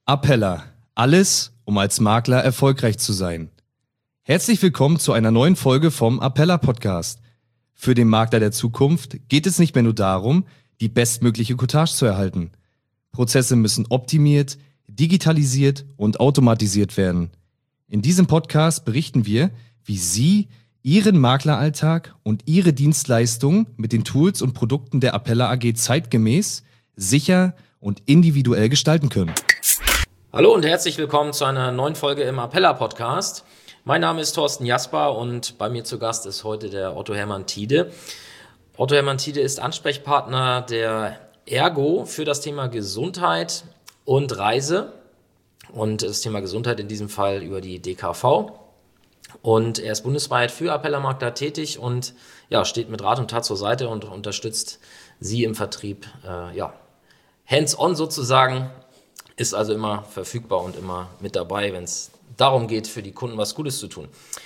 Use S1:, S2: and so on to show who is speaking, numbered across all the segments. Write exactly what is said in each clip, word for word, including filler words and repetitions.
S1: Appella. Alles, um als Makler erfolgreich zu sein. Herzlich willkommen zu einer neuen Folge vom Appella Podcast. Für den Makler der Zukunft geht es nicht mehr nur darum, die bestmögliche Cottage zu erhalten. Prozesse müssen optimiert, digitalisiert und automatisiert werden. In diesem Podcast berichten wir, wie Sie Ihren Makleralltag und Ihre Dienstleistungen mit den Tools und Produkten der Appella A G zeitgemäß, sicher und individuell gestalten können.
S2: Hallo und herzlich willkommen zu einer neuen Folge im Appella Podcast. Mein Name ist Thorsten Jasper und bei mir zu Gast ist heute der Otto Hermann Thiede. Otto Hermann Thiede ist Ansprechpartner der Ergo für das Thema Gesundheit und Reise und das Thema Gesundheit in diesem Fall über die D K V. Und er ist bundesweit für Appella Makler tätig und ja, steht mit Rat und Tat zur Seite und unterstützt Sie im Vertrieb, äh, ja, hands-on sozusagen. Ist also immer verfügbar und immer mit dabei, wenn es darum geht, für die Kunden was Gutes zu tun.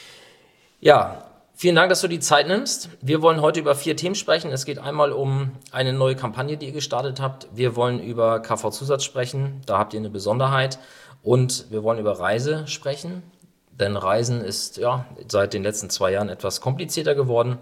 S2: Ja, vielen Dank, dass du die Zeit nimmst. Wir wollen heute über vier Themen sprechen. Es geht einmal um eine neue Kampagne, die ihr gestartet habt. Wir wollen über K V-Zusatz sprechen. Da habt ihr eine Besonderheit. Und wir wollen über Reise sprechen. Denn Reisen ist ja seit den letzten zwei Jahren etwas komplizierter geworden.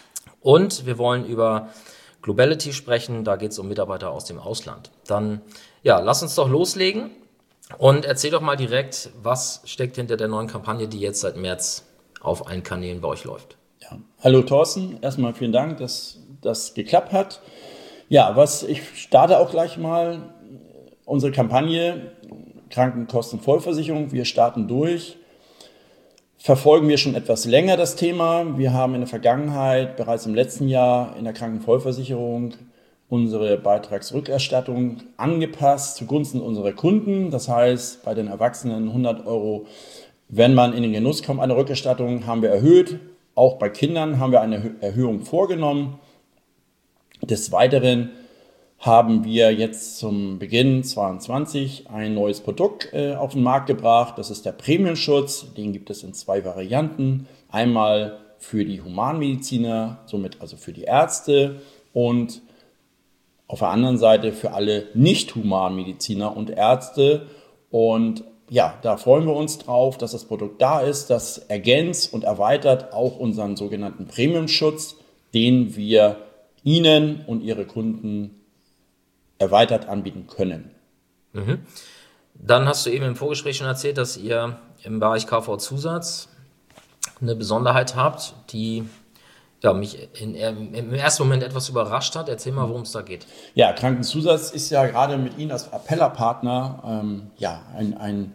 S2: Und wir wollen über Globality sprechen. Da geht es um Mitarbeiter aus dem Ausland. Dann Ja, lass uns doch loslegen und erzähl doch mal direkt, was steckt hinter der neuen Kampagne, die jetzt seit März auf allen Kanälen bei euch läuft.
S3: Ja. Hallo Thorsten, erstmal vielen Dank, dass das geklappt hat. Ja, was ich starte auch gleich mal unsere Kampagne Krankenkostenvollversicherung. Wir starten durch. Verfolgen wir schon etwas länger das Thema. Wir haben in der Vergangenheit, bereits im letzten Jahr in der Krankenvollversicherung, unsere Beitragsrückerstattung angepasst zugunsten unserer Kunden. Das heißt, bei den Erwachsenen hundert Euro, wenn man in den Genuss kommt, eine Rückerstattung haben wir erhöht. Auch bei Kindern haben wir eine Erhöhung vorgenommen. Des Weiteren haben wir jetzt zum Beginn zweiundzwanzig ein neues Produkt äh, auf den Markt gebracht. Das ist der Prämienschutz. Den gibt es in zwei Varianten. Einmal für die Humanmediziner, somit also für die Ärzte, und auf der anderen Seite für alle Nicht-Humanmediziner und Ärzte. Und ja, da freuen wir uns drauf, dass das Produkt da ist. Das ergänzt und erweitert auch unseren sogenannten Premiumschutz, den wir Ihnen und Ihre Kunden erweitert anbieten können.
S2: Mhm. Dann hast du eben im Vorgespräch schon erzählt, dass ihr im Bereich K V-Zusatz eine Besonderheit habt, die ja, mich in, im ersten Moment etwas überrascht hat. Erzähl mal, worum es da geht.
S3: Ja, Krankenzusatz ist ja gerade mit Ihnen als Appella-Partner ähm, ja, ein, ein,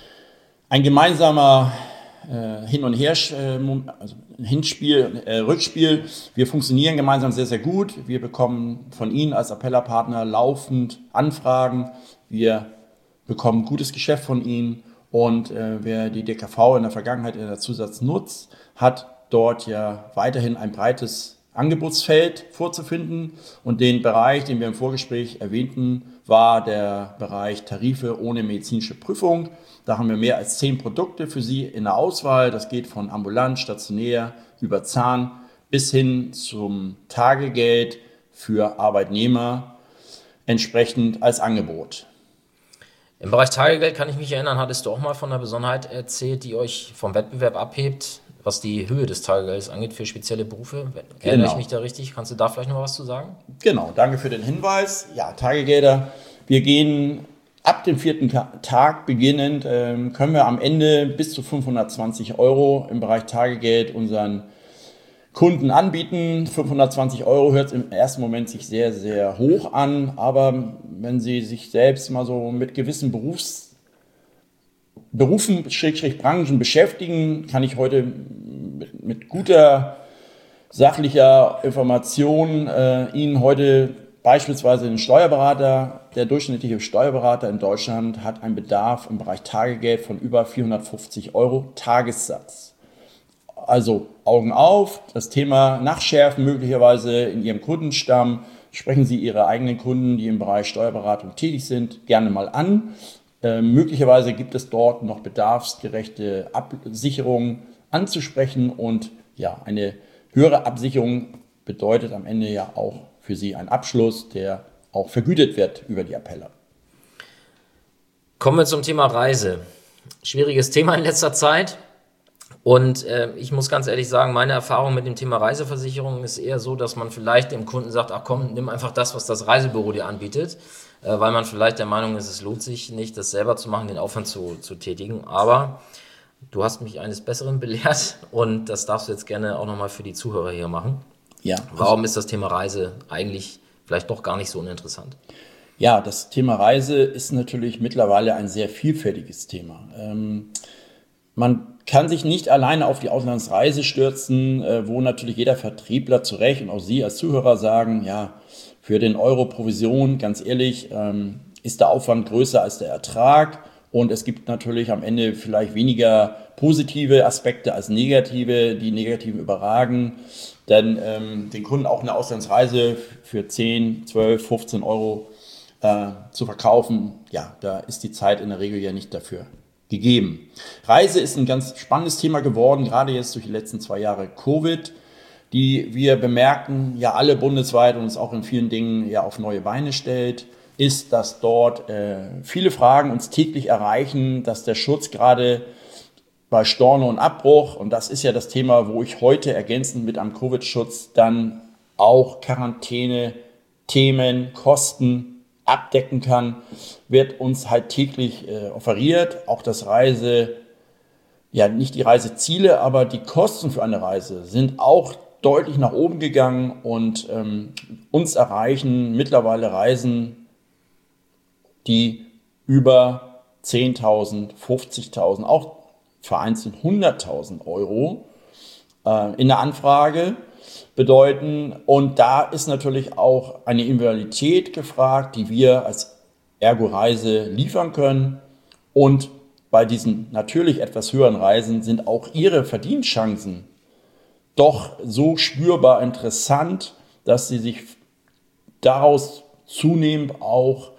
S3: ein gemeinsamer äh, Hin- und Her, äh, also Hinspiel, äh, Rückspiel. Wir funktionieren gemeinsam sehr, sehr gut. Wir bekommen von Ihnen als Appella-Partner laufend Anfragen. Wir bekommen gutes Geschäft von Ihnen. Und äh, wer die D K V in der Vergangenheit in der Zusatz nutzt, hat dort ja weiterhin ein breites Angebotsfeld vorzufinden. Und den Bereich, den wir im Vorgespräch erwähnten, war der Bereich Tarife ohne medizinische Prüfung. Da haben wir mehr als zehn Produkte für Sie in der Auswahl. Das geht von ambulant, stationär, über Zahn bis hin zum Tagegeld für Arbeitnehmer entsprechend als Angebot.
S2: Im Bereich Tagegeld kann ich mich erinnern, hattest du auch mal von einer Besonderheit erzählt, die euch vom Wettbewerb abhebt, was die Höhe des Tagegeldes angeht für spezielle Berufe. Erinnere
S3: Genau.
S2: ich mich da richtig? Kannst du da vielleicht noch was zu sagen?
S3: Genau, danke für den Hinweis. Ja, Tagegelder. Wir gehen ab dem vierten Tag beginnend, ähm, können wir am Ende bis zu fünfhundertzwanzig Euro im Bereich Tagegeld unseren Kunden anbieten. fünfhundertzwanzig Euro hört im ersten Moment sich sehr, sehr hoch an, aber wenn Sie sich selbst mal so mit gewissen Berufs Berufen, Schrägstrich Branchen beschäftigen, kann ich heute mit, mit guter sachlicher Information äh, Ihnen heute beispielsweise den Steuerberater, der durchschnittliche Steuerberater in Deutschland hat einen Bedarf im Bereich Tagegeld von über vierhundertfünfzig Euro Tagessatz. Also Augen auf, das Thema nachschärfen möglicherweise in Ihrem Kundenstamm. Sprechen Sie Ihre eigenen Kunden, die im Bereich Steuerberatung tätig sind, gerne mal an. Äh, möglicherweise gibt es dort noch bedarfsgerechte Absicherungen anzusprechen und ja, eine höhere Absicherung bedeutet am Ende ja auch für Sie einen Abschluss, der auch vergütet wird über die Appella.
S2: Kommen wir zum Thema Reise. Schwieriges Thema in letzter Zeit. Und äh, ich muss ganz ehrlich sagen, meine Erfahrung mit dem Thema Reiseversicherung ist eher so, dass man vielleicht dem Kunden sagt, ach komm, nimm einfach das, was das Reisebüro dir anbietet, äh, weil man vielleicht der Meinung ist, es lohnt sich nicht, das selber zu machen, den Aufwand zu, zu tätigen. Aber du hast mich eines Besseren belehrt und das darfst du jetzt gerne auch nochmal für die Zuhörer hier machen.
S3: Ja.
S2: Warum ist das Thema Reise eigentlich vielleicht doch gar nicht so uninteressant?
S3: Ja, das Thema Reise ist natürlich mittlerweile ein sehr vielfältiges Thema. Ähm, man kann sich nicht alleine auf die Auslandsreise stürzen, äh, wo natürlich jeder Vertriebler zu Recht und auch Sie als Zuhörer sagen, ja, für den Euro Provision, ganz ehrlich, ähm, ist der Aufwand größer als der Ertrag und es gibt natürlich am Ende vielleicht weniger positive Aspekte als negative, die negativen überragen, denn ähm, den Kunden auch eine Auslandsreise für zehn, zwölf, fünfzehn Euro äh, zu verkaufen, ja, da ist die Zeit in der Regel ja nicht dafür gegeben. Reise ist ein ganz spannendes Thema geworden, gerade jetzt durch die letzten zwei Jahre Covid, die wir bemerken, ja alle bundesweit und uns auch in vielen Dingen ja auf neue Beine stellt, ist, dass dort äh, viele Fragen uns täglich erreichen, dass der Schutz gerade bei Storno und Abbruch, und das ist ja das Thema, wo ich heute ergänzend mit einem Covid-Schutz dann auch Quarantäne, Themen, Kosten abdecken kann, wird uns halt täglich äh, offeriert. Auch das Reise, ja nicht die Reiseziele, aber die Kosten für eine Reise sind auch deutlich nach oben gegangen und ähm, uns erreichen mittlerweile Reisen, die über zehntausend, fünfzigtausend, auch vereinzelt hunderttausend Euro äh, in der Anfrage bedeuten. Und da ist natürlich auch eine Individualität gefragt, die wir als Ergo Reise liefern können. Und bei diesen natürlich etwas höheren Reisen sind auch Ihre Verdienstchancen doch so spürbar interessant, dass Sie sich daraus zunehmend auch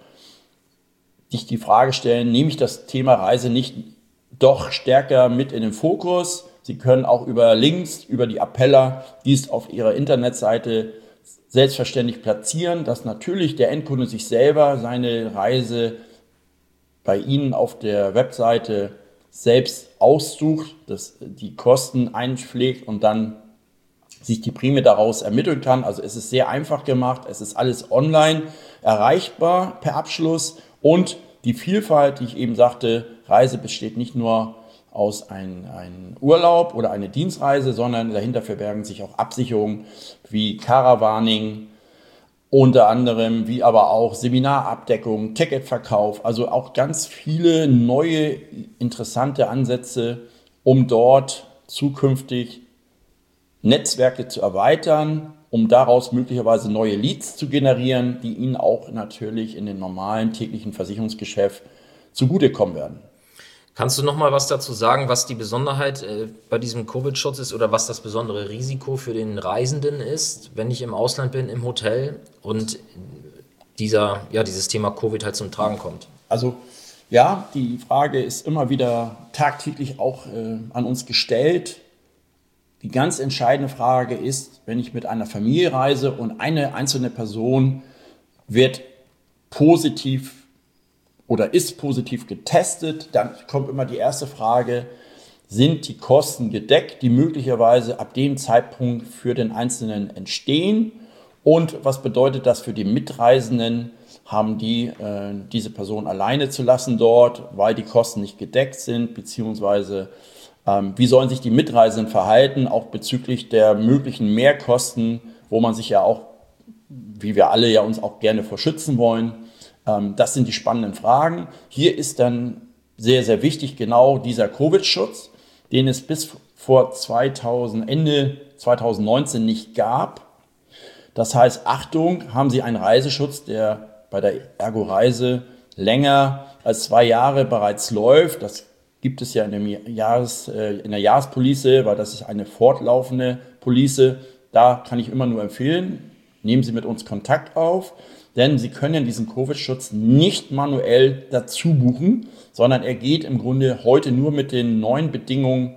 S3: sich die Frage stellen, nehme ich das Thema Reise nicht doch stärker mit in den Fokus? Sie können auch über Links, über die Appeller, dies auf Ihrer Internetseite selbstverständlich platzieren, dass natürlich der Endkunde sich selber seine Reise bei Ihnen auf der Webseite selbst aussucht, dass die Kosten einpflegt und dann sich die Prämie daraus ermitteln kann. Also es ist sehr einfach gemacht, es ist alles online erreichbar per Abschluss und die Vielfalt, die ich eben sagte, Reise besteht nicht nur aus einem ein Urlaub oder eine Dienstreise, sondern dahinter verbergen sich auch Absicherungen wie Caravaning, unter anderem wie aber auch Seminarabdeckung, Ticketverkauf, also auch ganz viele neue interessante Ansätze, um dort zukünftig Netzwerke zu erweitern, um daraus möglicherweise neue Leads zu generieren, die Ihnen auch natürlich in dem normalen täglichen Versicherungsgeschäft zugutekommen werden.
S2: Kannst du noch mal was dazu sagen, was die Besonderheit äh, bei diesem Covid-Schutz ist oder was das besondere Risiko für den Reisenden ist, wenn ich im Ausland bin, im Hotel und dieser, ja, dieses Thema Covid halt zum Tragen kommt?
S3: Also ja, die Frage ist immer wieder tagtäglich auch äh, an uns gestellt. Die ganz entscheidende Frage ist, wenn ich mit einer Familie reise und eine einzelne Person wird positiv oder ist positiv getestet, dann kommt immer die erste Frage, sind die Kosten gedeckt, die möglicherweise ab dem Zeitpunkt für den Einzelnen entstehen? Und was bedeutet das für die Mitreisenden? Haben die äh, diese Person alleine zu lassen dort, weil die Kosten nicht gedeckt sind, beziehungsweise ähm, wie sollen sich die Mitreisenden verhalten, auch bezüglich der möglichen Mehrkosten, wo man sich ja auch, wie wir alle ja uns auch gerne vor schützen wollen. Das sind die spannenden Fragen. Hier ist dann sehr, sehr wichtig genau dieser Covid-Schutz, den es bis vor zweitausend, Ende zweitausendneunzehn nicht gab. Das heißt, Achtung, haben Sie einen Reiseschutz, der bei der Ergo Reise länger als zwei Jahre bereits läuft. Das gibt es ja in, dem Jahres, in der Jahrespolice, weil das ist eine fortlaufende Police. Da kann ich immer nur empfehlen, nehmen Sie mit uns Kontakt auf. Denn Sie können diesen Covid-Schutz nicht manuell dazu buchen, sondern er geht im Grunde heute nur mit den neuen Bedingungen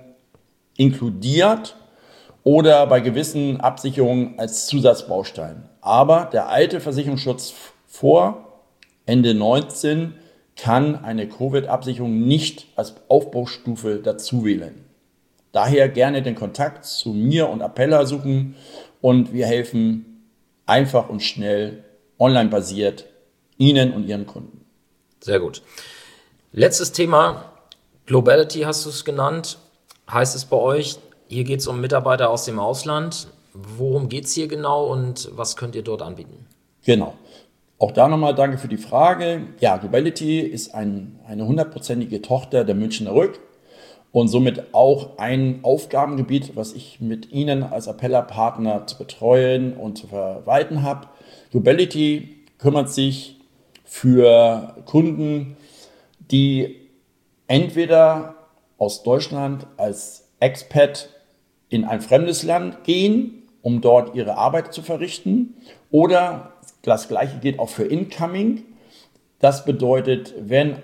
S3: inkludiert oder bei gewissen Absicherungen als Zusatzbaustein. Aber der alte Versicherungsschutz vor Ende neunzehn kann eine Covid-Absicherung nicht als Aufbaustufe dazu wählen. Daher gerne den Kontakt zu mir und Appella suchen und wir helfen einfach und schnell, online basiert, Ihnen und Ihren Kunden.
S2: Sehr gut. Letztes Thema, Globality hast du es genannt, heißt es bei euch, hier geht es um Mitarbeiter aus dem Ausland. Worum geht es hier genau und was könnt ihr dort anbieten?
S3: Genau. Auch da nochmal danke für die Frage. Ja, Globality ist ein, eine hundertprozentige Tochter der Münchner Rück und somit auch ein Aufgabengebiet, was ich mit Ihnen als Appella-Partner zu betreuen und zu verwalten habe. Globality kümmert sich für Kunden, die entweder aus Deutschland als Expat in ein fremdes Land gehen, um dort ihre Arbeit zu verrichten, oder das Gleiche gilt auch für Incoming. Das bedeutet, wenn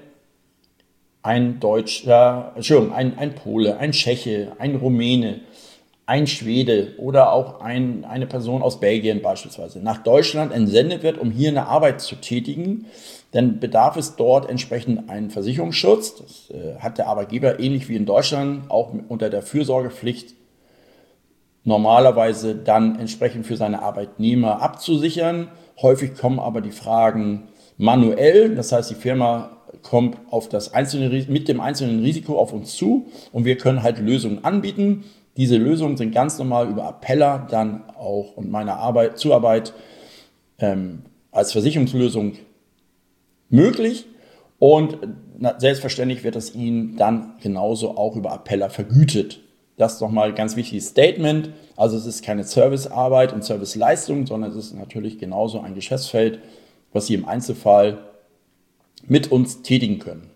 S3: ein Deutscher, Entschuldigung, ein, ein Pole, ein Tscheche, ein Rumäne, ein Schwede oder auch ein, eine Person aus Belgien beispielsweise nach Deutschland entsendet wird, um hier eine Arbeit zu tätigen, dann bedarf es dort entsprechend einen Versicherungsschutz. Das äh, hat der Arbeitgeber ähnlich wie in Deutschland auch unter der Fürsorgepflicht normalerweise dann entsprechend für seine Arbeitnehmer abzusichern. Häufig kommen aber die Fragen manuell, das heißt, die Firma kommt auf das einzelne, mit dem einzelnen Risiko auf uns zu und wir können halt Lösungen anbieten. Diese Lösungen sind ganz normal über Appella dann auch und meine Arbeit, Zuarbeit ähm, als Versicherungslösung möglich und na, selbstverständlich wird das Ihnen dann genauso auch über Appella vergütet. Das ist nochmal ein ganz wichtiges Statement. Also es ist keine Servicearbeit und Serviceleistung, sondern es ist natürlich genauso ein Geschäftsfeld, was Sie im Einzelfall mit uns tätigen können.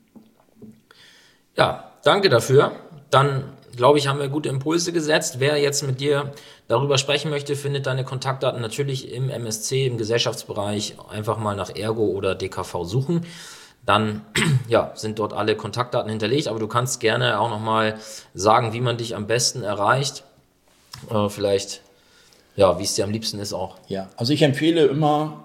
S2: Ja, danke dafür. Dann, glaube ich, haben wir gute Impulse gesetzt. Wer jetzt mit dir darüber sprechen möchte, findet deine Kontaktdaten natürlich im M S C, im Gesellschaftsbereich. Einfach mal nach Ergo oder D K V suchen. Dann ja, sind dort alle Kontaktdaten hinterlegt, aber du kannst gerne auch nochmal sagen, wie man dich am besten erreicht. Äh, vielleicht, ja, wie es dir am liebsten ist auch.
S3: Ja, also ich empfehle immer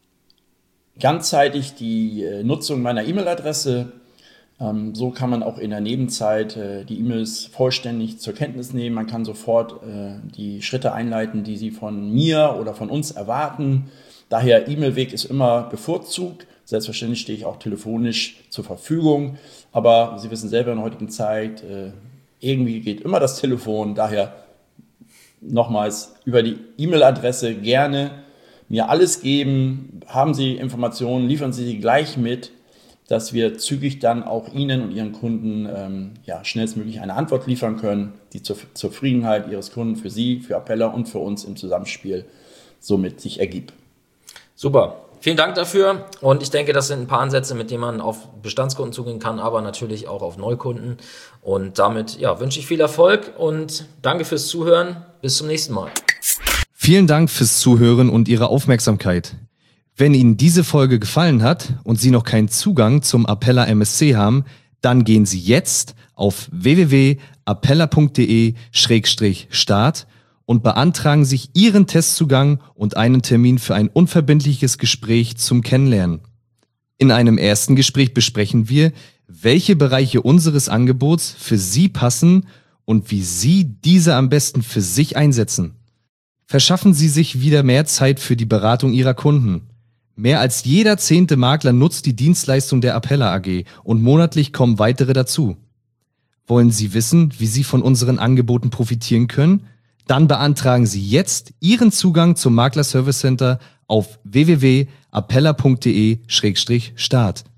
S3: ganzzeitig die äh, Nutzung meiner E-Mail-Adresse. Ähm, so kann man auch in der Nebenzeit äh, die E-Mails vollständig zur Kenntnis nehmen. Man kann sofort äh, die Schritte einleiten, die Sie von mir oder von uns erwarten. Daher E-Mail-Weg ist immer bevorzugt. Selbstverständlich stehe ich auch telefonisch zur Verfügung, aber Sie wissen selber in der heutigen Zeit, äh, irgendwie geht immer das Telefon, daher nochmals über die E-Mail-Adresse gerne mir alles geben, haben Sie Informationen, liefern Sie sie gleich mit, dass wir zügig dann auch Ihnen und Ihren Kunden ähm, ja, schnellstmöglich eine Antwort liefern können, die zur Zufriedenheit Ihres Kunden für Sie, für Appella und für uns im Zusammenspiel somit sich ergibt.
S2: Super. Vielen Dank dafür und ich denke, das sind ein paar Ansätze, mit denen man auf Bestandskunden zugehen kann, aber natürlich auch auf Neukunden und damit ja, wünsche ich viel Erfolg und danke fürs Zuhören. Bis zum nächsten Mal.
S1: Vielen Dank fürs Zuhören und Ihre Aufmerksamkeit. Wenn Ihnen diese Folge gefallen hat und Sie noch keinen Zugang zum Appella M S C haben, dann gehen Sie jetzt auf w w w punkt appella punkt d e Schrägstrich start und beantragen sich Ihren Testzugang und einen Termin für ein unverbindliches Gespräch zum Kennenlernen. In einem ersten Gespräch besprechen wir, welche Bereiche unseres Angebots für Sie passen und wie Sie diese am besten für sich einsetzen. Verschaffen Sie sich wieder mehr Zeit für die Beratung Ihrer Kunden. Mehr als jeder zehnte Makler nutzt die Dienstleistung der Appella A G und monatlich kommen weitere dazu. Wollen Sie wissen, wie Sie von unseren Angeboten profitieren können? Dann beantragen Sie jetzt Ihren Zugang zum Makler Service Center auf w w w punkt appella punkt d e Schrägstrich start.